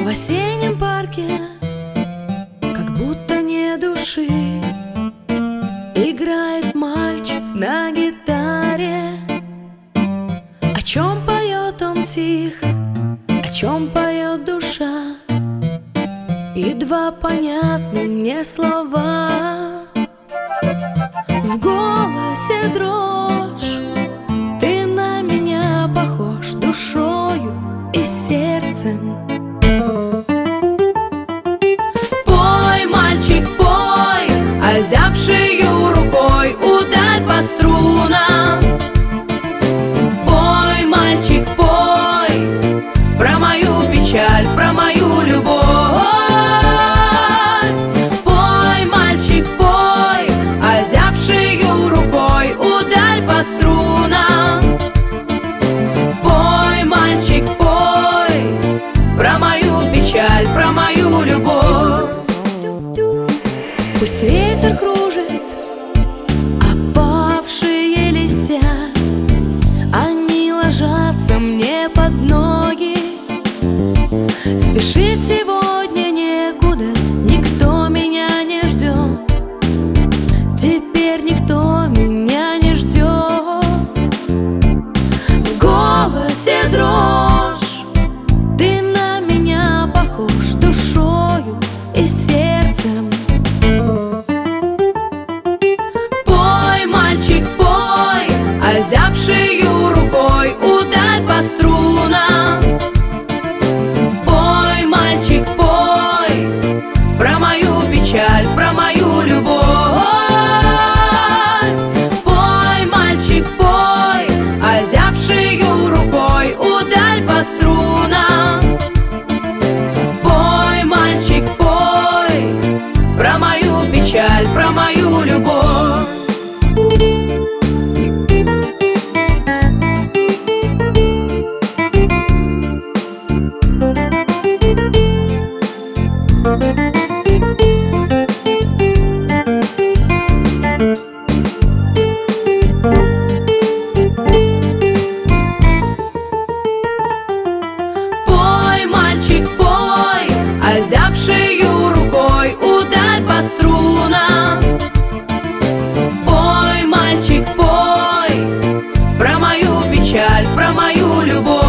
В осеннем парке, как будто не души, играет мальчик на гитаре. О чем поет он тихо, о чем поет душа? Едва понятны мне слова. В голосе дрожь, ты на меня похож душою и сердцем. Пой, мальчик, пой, озябшею рукой ударь по струнам. Пой, мальчик, пой, про мою печаль, про мою любовь. Пой, мальчик, пой, озябшею рукой ударь по струнам. Пой, мальчик, пой, про мою печаль, про мою любовь. Пусть ветер кружит опавшие листья, они ложатся мне под ноги. Спешить сегодня некуда, никто меня не ждет. Теперь никто меня не ждет. В голосе дрожь, ты на меня похож душою и сердцем. Пой, мальчик, пой, озябшею рукой ударь по струнам. Пой, мальчик, пой, про мою печаль, про мою любовь. Пой, мальчик, пой, озябшею рукой ударь по струнам. Пой, мальчик, пой, про мою печаль, про мою любовь. Пой, мальчик, пой, озябшею рукой ударь по струнам. Пой, мальчик, пой, про мою печаль, про мою любовь.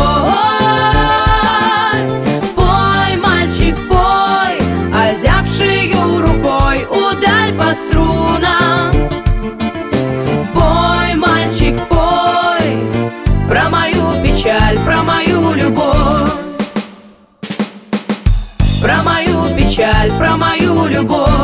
Пой, мальчик, пой, озябшею рукой ударь по струнам. Пой, мальчик, пой, про мою печаль, про мою любовь. Про мою печаль, про мою любовь.